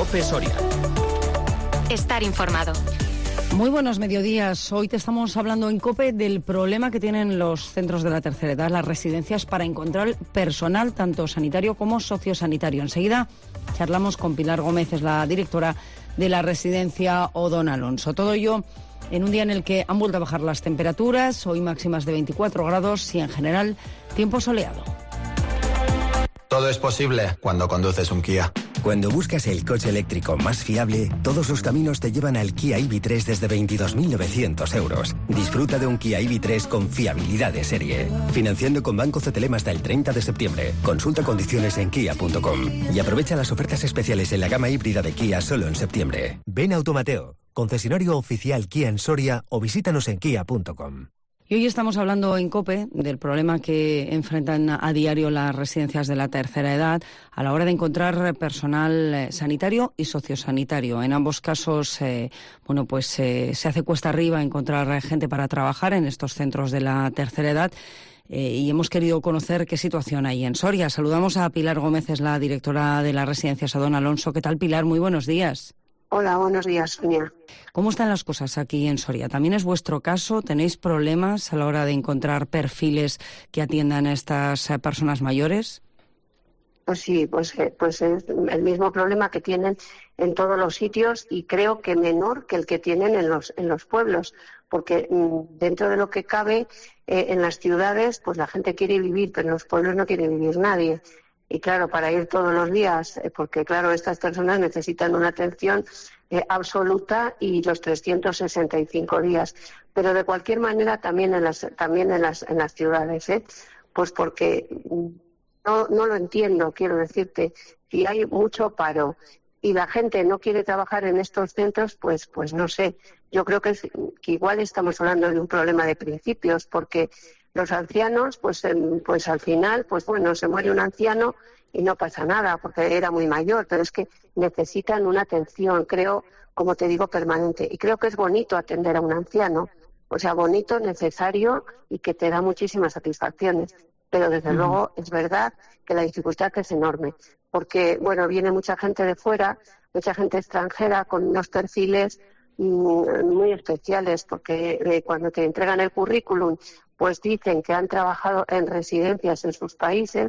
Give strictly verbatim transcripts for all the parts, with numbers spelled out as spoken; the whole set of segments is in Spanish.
COPE Soria. Estar informado. Muy buenos mediodías. Hoy te estamos hablando en COPE del problema que tienen los centros de la tercera edad, las residencias, para encontrar personal tanto sanitario como sociosanitario. Enseguida charlamos con Pilar Gómez, es la directora de la residencia Odón Alonso. Todo ello en un día en el que han vuelto a bajar las temperaturas, hoy máximas de veinticuatro grados y en general tiempo soleado. Todo es posible cuando conduces un Kia. Cuando buscas el coche eléctrico más fiable, todos los caminos te llevan al Kia I V tres desde veintidós mil novecientos euros. Disfruta de un Kia I V tres con fiabilidad de serie. Financiando con Banco Cetelem hasta el treinta de septiembre. Consulta condiciones en kia punto com. Y aprovecha las ofertas especiales en la gama híbrida de Kia solo en septiembre. Ven a Automateo, concesionario oficial Kia en Soria, o visítanos en kia punto com. Y hoy estamos hablando en COPE del problema que enfrentan a diario las residencias de la tercera edad a la hora de encontrar personal sanitario y sociosanitario. En ambos casos, eh, bueno, pues eh, se hace cuesta arriba encontrar gente para trabajar en estos centros de la tercera edad. Eh, y hemos querido conocer qué situación hay en Soria. Saludamos a Pilar Gómez, es la directora de las residencias Odón Alonso. ¿Qué tal, Pilar? Muy buenos días. Hola, buenos días, Sonia. ¿Cómo están las cosas aquí en Soria? ¿También es vuestro caso? ¿Tenéis problemas a la hora de encontrar perfiles que atiendan a estas personas mayores? Pues sí, pues, pues es el mismo problema que tienen en todos los sitios y creo que menor que el que tienen en los en los pueblos, porque mmm, dentro de lo que cabe eh, en las ciudades, pues la gente quiere vivir, pero en los pueblos no quiere vivir nadie. Y claro, para ir todos los días, porque claro, estas personas necesitan una atención eh, absoluta y los trescientos sesenta y cinco días. Pero de cualquier manera también en las también en las en las ciudades, ¿eh? Pues porque no no lo entiendo, quiero decirte, si hay mucho paro y la gente no quiere trabajar en estos centros, pues pues no sé. Yo creo que, es, que igual estamos hablando de un problema de principios, porque los ancianos, pues, pues al final, pues bueno, se muere un anciano y no pasa nada porque era muy mayor, pero es que necesitan una atención, creo, como te digo, permanente. Y creo que es bonito atender a un anciano, o sea, bonito, necesario y que te da muchísimas satisfacciones. Pero desde mm. luego es verdad que la dificultad es enorme, porque, bueno, viene mucha gente de fuera, mucha gente extranjera con unos perfiles muy especiales, porque eh, cuando te entregan el currículum, pues dicen que han trabajado en residencias en sus países,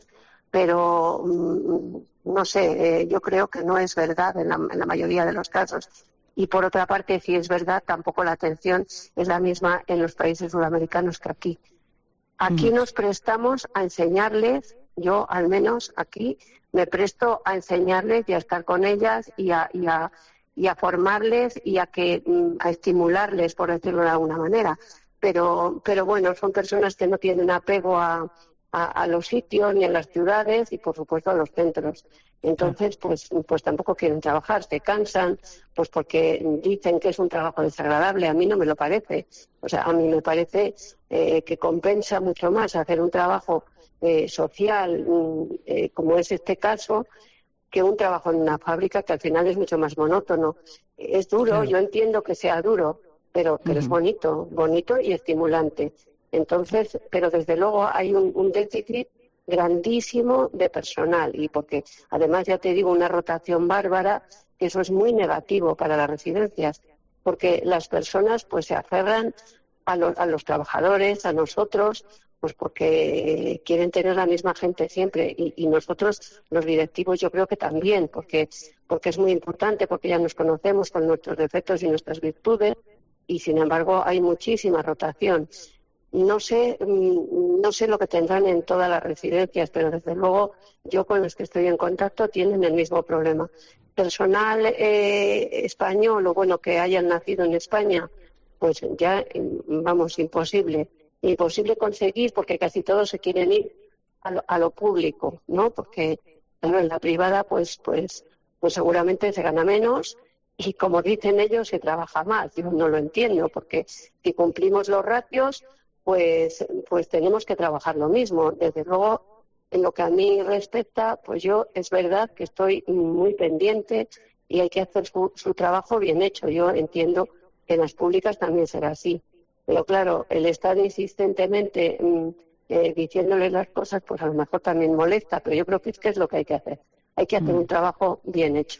pero mmm, no sé, eh, yo creo que no es verdad en la, en la mayoría de los casos. Y por otra parte, si es verdad, tampoco la atención es la misma en los países sudamericanos que aquí. Aquí mm. nos prestamos a enseñarles, yo al menos aquí me presto a enseñarles y a estar con ellas y a, y a y a formarles y a que a estimularles, por decirlo de alguna manera. Pero pero bueno, son personas que no tienen apego a, a, a los sitios ni a las ciudades y, por supuesto, a los centros. Entonces, pues pues tampoco quieren trabajar, se cansan, pues porque dicen que es un trabajo desagradable. A mí no me lo parece. O sea, a mí me parece eh, que compensa mucho más hacer un trabajo eh, social, eh, como es este caso, que un trabajo en una fábrica, que al final es mucho más monótono. Es duro, sí. Yo entiendo que sea duro, pero, pero uh-huh. es bonito, bonito y estimulante. Entonces, pero desde luego hay un, un déficit grandísimo de personal, y porque además, ya te digo, una rotación bárbara, que eso es muy negativo para las residencias, porque las personas pues se aferran a, lo, a los trabajadores, a nosotros, pues porque quieren tener la misma gente siempre, y, y nosotros, los directivos, yo creo que también, porque porque es muy importante, porque ya nos conocemos con nuestros defectos y nuestras virtudes, y sin embargo hay muchísima rotación. No sé, no sé lo que tendrán en todas las residencias, pero desde luego yo con los que estoy en contacto tienen el mismo problema. Personal eh, español, o bueno, que hayan nacido en España, pues ya, vamos, imposible. Imposible conseguir, porque casi todos se quieren ir a lo, a lo público, ¿no? Porque claro, en la privada pues pues pues seguramente se gana menos y, como dicen ellos, se trabaja más. Yo no lo entiendo, porque si cumplimos los ratios, pues pues tenemos que trabajar lo mismo. Desde luego, en lo que a mí respecta, pues yo es verdad que estoy muy pendiente y hay que hacer su, su trabajo bien hecho. Yo entiendo que en las públicas también será así. Pero claro, el estar insistentemente mmm, eh, diciéndoles las cosas, pues a lo mejor también molesta, pero yo creo que es que es lo que hay que hacer. Hay que hacer mm. un trabajo bien hecho.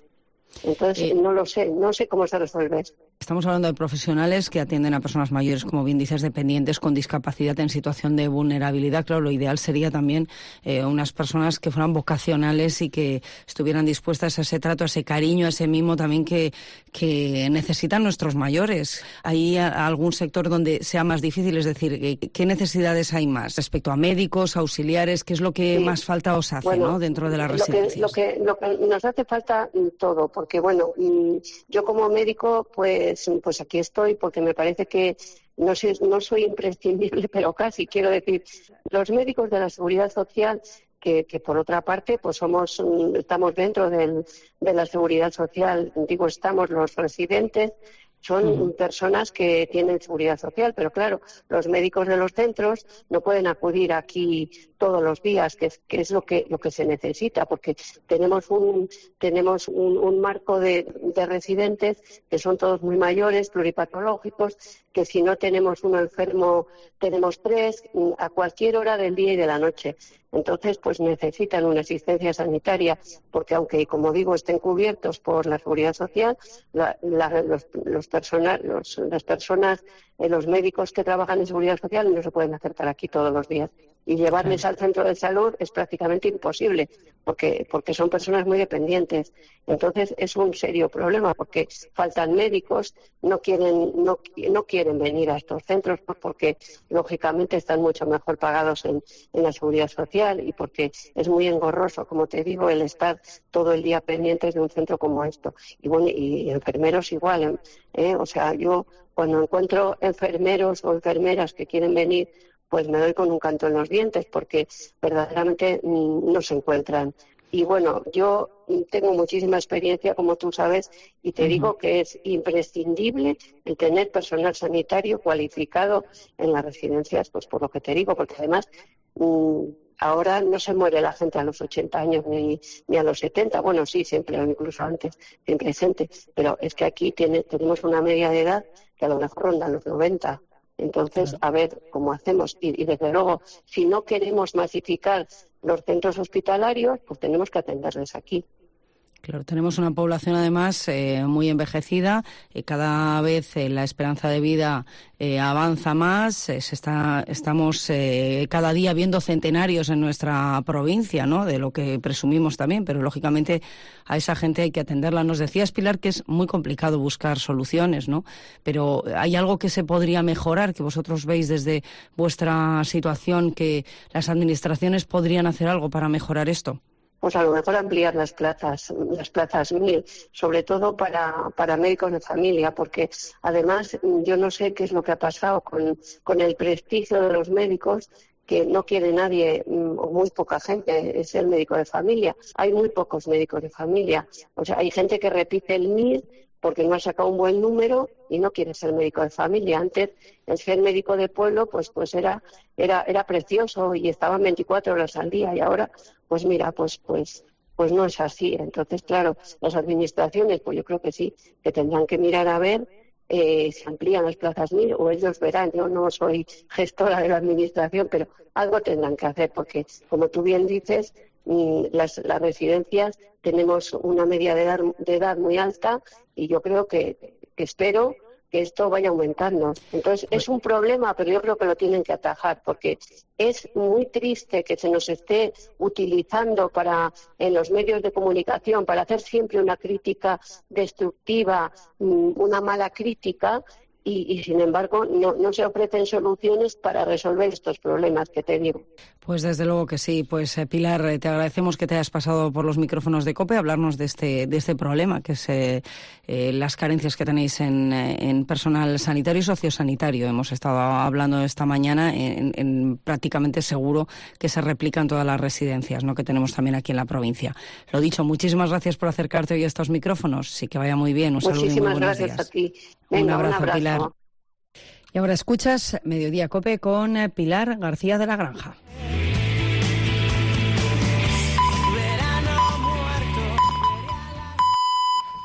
Entonces, eh, no lo sé, no sé cómo se resuelve. Estamos hablando de profesionales que atienden a personas mayores, como bien dices, dependientes con discapacidad en situación de vulnerabilidad. Claro, lo ideal sería también eh, unas personas que fueran vocacionales y que estuvieran dispuestas a ese trato, a ese cariño, a ese mimo también que, que necesitan nuestros mayores. ¿Hay algún sector donde sea más difícil? Es decir, ¿qué necesidades hay más respecto a médicos, auxiliares? ¿Qué es lo que Sí. más falta os hace, Bueno, ¿no? dentro de las lo que, residencias? lo que, lo que nos hace falta todo, porque bueno, yo como médico, pues, pues aquí estoy, porque me parece que no soy, no soy imprescindible, pero casi, quiero decir, los médicos de la Seguridad Social, que, que por otra parte, pues somos, estamos dentro del, de la Seguridad Social, digo, estamos los residentes, son uh-huh. personas que tienen seguridad social, pero claro, los médicos de los centros no pueden acudir aquí todos los días, que es, que es lo que lo que se necesita, porque tenemos un tenemos un, un marco de, de residentes que son todos muy mayores, pluripatológicos, que si no tenemos uno enfermo, tenemos tres a cualquier hora del día y de la noche. Entonces, pues necesitan una asistencia sanitaria, porque aunque, como digo, estén cubiertos por la Seguridad Social, la, la, los, los, persona, los las personas, eh, los médicos que trabajan en Seguridad Social no se pueden acercar aquí todos los días. Y llevarles al centro de salud es prácticamente imposible, porque, porque son personas muy dependientes. Entonces, es un serio problema, porque faltan médicos, no quieren, no, no quieren venir a estos centros, pues porque, lógicamente, están mucho mejor pagados en, en la Seguridad Social y porque es muy engorroso, como te digo, el estar todo el día pendientes de un centro como esto. Y bueno, y enfermeros igual, ¿eh? O sea, yo cuando encuentro enfermeros o enfermeras que quieren venir, pues me doy con un canto en los dientes, porque verdaderamente mmm, no se encuentran. Y bueno, yo tengo muchísima experiencia, como tú sabes, y te uh-huh. digo que es imprescindible el tener personal sanitario cualificado en las residencias, pues por lo que te digo, porque además mmm, ahora no se muere la gente a los ochenta años ni, ni a los setenta, bueno, sí, siempre, incluso antes, siempre hay gente, pero es que aquí tiene, tenemos una media de edad que a lo mejor ronda los noventa. Entonces, a ver cómo hacemos. Y, y, desde luego, si no queremos masificar los centros hospitalarios, pues tenemos que atenderles aquí. Claro, tenemos una población además eh, muy envejecida, eh, cada vez eh, la esperanza de vida eh, avanza más, eh, se está, estamos eh, cada día viendo centenarios en nuestra provincia, ¿no? De lo que presumimos también, pero lógicamente a esa gente hay que atenderla. Nos decías, Pilar, que es muy complicado buscar soluciones, ¿no? Pero ¿hay algo que se podría mejorar, que vosotros veis desde vuestra situación, que las administraciones podrían hacer algo para mejorar esto? Pues a lo mejor ampliar las plazas, las plazas mil, sobre todo para, para médicos de familia, porque además yo no sé qué es lo que ha pasado con, con el prestigio de los médicos, que no quiere nadie o muy poca gente ser médico de familia. Hay muy pocos médicos de familia. O sea, hay gente que repite el M I R porque no ha sacado un buen número y no quiere ser médico de familia. Antes, el ser médico de pueblo, pues pues era era era precioso y estaban veinticuatro horas al día, y ahora, pues mira, pues pues pues no es así. Entonces, claro, las administraciones, pues yo creo que sí, que tendrán que mirar a ver eh, si amplían las plazas mil, o ellos verán. Yo no soy gestora de la administración, pero algo tendrán que hacer, porque, como tú bien dices, Las, las residencias tenemos una media de edad, de edad muy alta, y yo creo que, que espero que esto vaya aumentando. Entonces es un problema, pero yo creo que lo tienen que atajar, porque es muy triste que se nos esté utilizando para en los medios de comunicación para hacer siempre una crítica destructiva, una mala crítica. Y, y, sin embargo, no, no se ofrecen soluciones para resolver estos problemas que te digo. Pues desde luego que sí. Pues eh, Pilar, eh, te agradecemos que te hayas pasado por los micrófonos de COPE a hablarnos de este, de este problema, que es eh, eh, las carencias que tenéis en, en personal sanitario y sociosanitario. Hemos estado hablando esta mañana, en, en prácticamente seguro que se replica en todas las residencias, ¿no?, que tenemos también aquí en la provincia. Lo dicho, muchísimas gracias por acercarte hoy a estos micrófonos. Sí, que vaya muy bien. Un saludo y muy buenos días. Muchísimas gracias a ti. Venga, un abrazo, un abrazo. Pilar. Y ahora escuchas Mediodía COPE con Pilar García de la Granja.